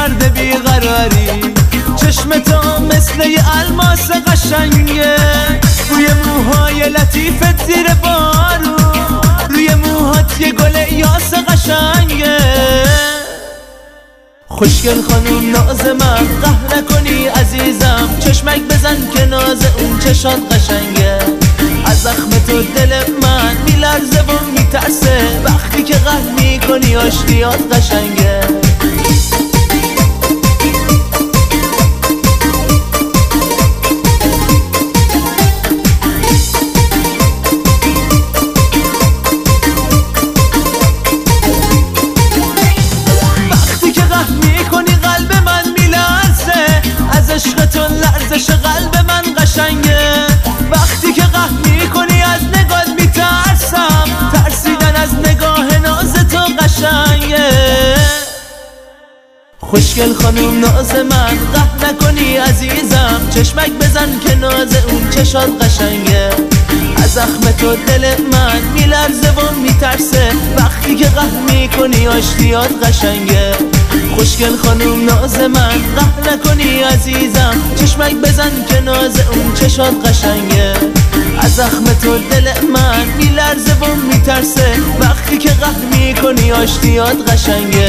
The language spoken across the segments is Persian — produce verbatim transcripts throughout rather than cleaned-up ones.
سرد بیقراری، چشم تو مثل یه الماس قشنگه، روی موهای لطیفت زیر بارون، روی موهات یه گل یاس قشنگه. خوشگل خانوم ناز من قهر نکنی عزیزم، چشمک بزن که ناز اون چشات قشنگه. از زخم تو دل من میلرزه و میترسه، وقتی که قهر میکنی آشتیات قشنگه. عشق تو لرزش قلب من قشنگه، وقتی که قهر میکنی از نگات میترسم، ترسیدن از نگاه ناز تو قشنگه. خوشگل خانوم ناز من قهر نکنی عزیزم، چشمک بزن که ناز اون چشات قشنگه. از زخم تو دل من میلرزه و میترسه، وقتی که قهر میکنی آشتیات قشنگه. خوشگل خانوم ناز من قهر نکنی عزیزم، چشمک بزن که ناز اون چشات قشنگه. از زخم تو دل من میلرزه و میترسه، وقتی که قهر میکنی آشتیات قشنگه.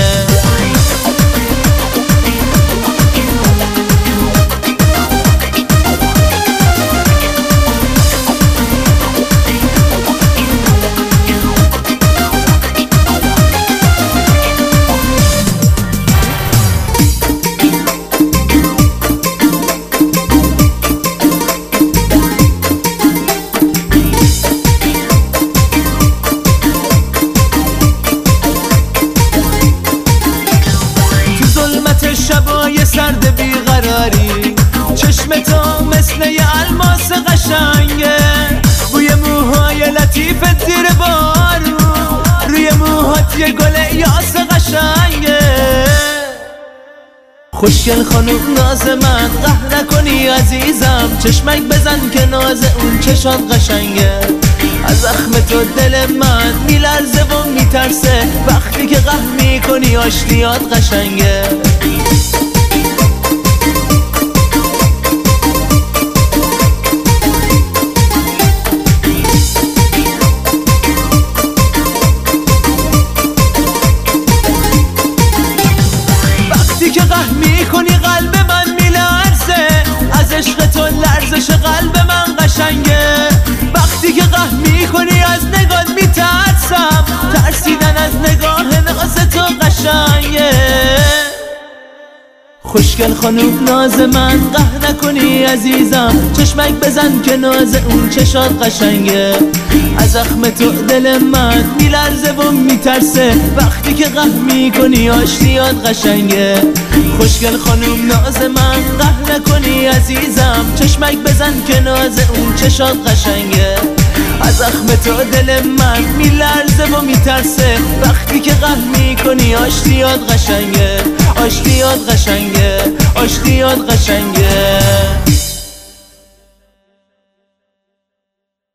شبای سرد بیقراری، چشم تو مثل یه الماس قشنگه، روی موهای لطیفت زیر بارون، روی موهات یه گل یاس قشنگه. خوشگل خانوم ناز من قهر نکنی عزیزم، چشمک بزن که ناز اون چشات قشنگه. از زخم تو دل من میلرزه و میترسه، وقتی که قهر میکنی آشتیات قشنگه. وقتی که قهر میکنی قلب من میلرزه، از عشق تو لرزش قلب من قشنگه. وقتی که قهر میکنی از نگات میترسم، ترسیدن از نگاه ناز تو قشنگه. خوشگل خانوم ناز من قهر نکنی عزیزم، چشمک بزن که ناز اون چشات قشنگه. از زخم تو دل من میلرزه و میترسه، وقتی که قهر میکنی آشتیات قشنگه. خوشگل خانوم ناز من قهر نکنی عزیزم، چشمک بزن که ناز اون چشات قشنگه. از زخم تو دل من میلرزه و میترسه، وقتی که قهر میکنی آشتیات قشنگه. آشتیات قشنگه، آشتیات قشنگه.